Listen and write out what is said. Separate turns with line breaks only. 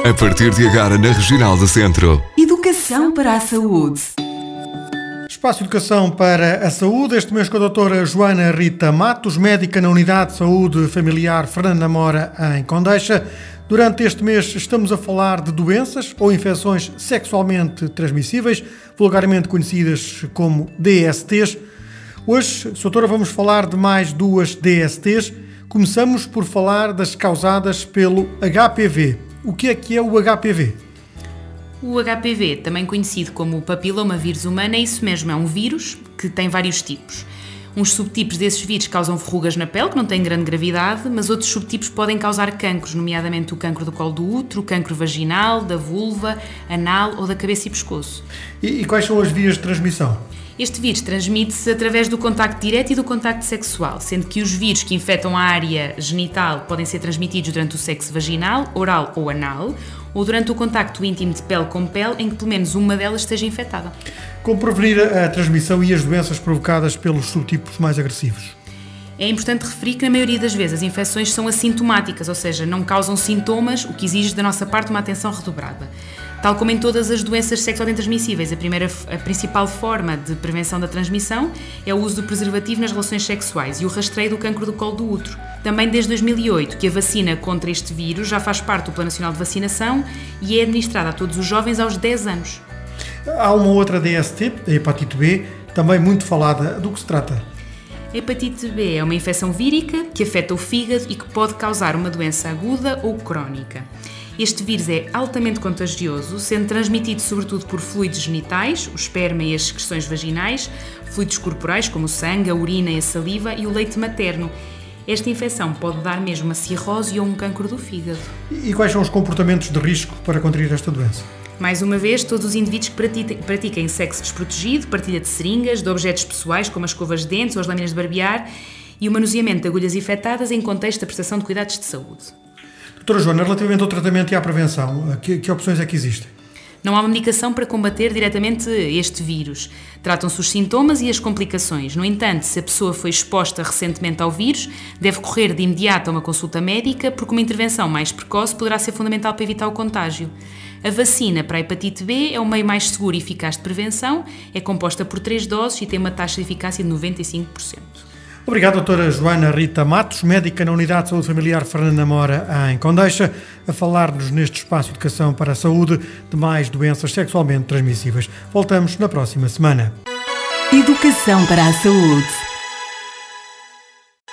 A partir de agora na Regional do Centro.
Educação para a saúde.
Espaço Educação para a Saúde, este mês com a doutora Joana Rita Matos, médica na Unidade de Saúde Familiar Fernando Namora, em Condeixa. Durante este mês estamos a falar de doenças ou infecções sexualmente transmissíveis, vulgarmente conhecidas como DSTs. Hoje, doutora, vamos falar de mais duas DSTs. Começamos por falar das causadas pelo HPV. O que é o HPV?
O HPV, também conhecido como o papilomavírus humano, é isso mesmo, é um vírus que tem vários tipos. Uns subtipos desses vírus causam verrugas na pele, que não têm grande gravidade, mas outros subtipos podem causar cancros, nomeadamente o cancro do colo do útero, o cancro vaginal, da vulva, anal ou da cabeça e pescoço.
E quais são as vias de transmissão?
Este vírus transmite-se através do contacto direto e do contacto sexual, sendo que os vírus que infectam a área genital podem ser transmitidos durante o sexo vaginal, oral ou anal, ou durante o contacto íntimo de pele com pele, em que pelo menos uma delas esteja infectada.
Como prevenir a transmissão e as doenças provocadas pelos subtipos mais agressivos?
É importante referir que, na maioria das vezes, as infecções são assintomáticas, ou seja, não causam sintomas, o que exige da nossa parte uma atenção redobrada. Tal como em todas as doenças sexualmente transmissíveis, a principal forma de prevenção da transmissão é o uso do preservativo nas relações sexuais e o rastreio do cancro do colo do útero. Também desde 2008 que a vacina contra este vírus já faz parte do Plano Nacional de Vacinação e é administrada a todos os jovens aos 10 anos.
Há uma outra DST, a hepatite B, também muito falada. Do que se trata?
A hepatite B é uma infecção vírica que afeta o fígado e que pode causar uma doença aguda ou crónica. Este vírus é altamente contagioso, sendo transmitido sobretudo por fluidos genitais, o esperma e as excreções vaginais, fluidos corporais como o sangue, a urina e a saliva e o leite materno. Esta infecção pode dar mesmo uma cirrose ou um cancro do fígado.
E quais são os comportamentos de risco para contrair esta doença?
Mais uma vez, todos os indivíduos que pratiquem sexo desprotegido, partilha de seringas, de objetos pessoais como as escovas de dentes ou as lâminas de barbear e o manuseamento de agulhas infectadas em contexto da prestação de cuidados de saúde.
Doutora Joana, relativamente ao tratamento e à prevenção, que opções é que existem?
Não há uma medicação para combater diretamente este vírus. Tratam-se os sintomas e as complicações. No entanto, se a pessoa foi exposta recentemente ao vírus, deve correr de imediato a uma consulta médica, porque uma intervenção mais precoce poderá ser fundamental para evitar o contágio. A vacina para a hepatite B é o meio mais seguro e eficaz de prevenção, é composta por 3 doses e tem uma taxa de eficácia de 95%.
Obrigado, doutora Joana Rita Matos, médica na Unidade de Saúde Familiar Fernando Namora, em Condeixa, a falar-nos neste espaço de Educação para a Saúde de mais doenças sexualmente transmissíveis. Voltamos na próxima semana.
Educação para a saúde.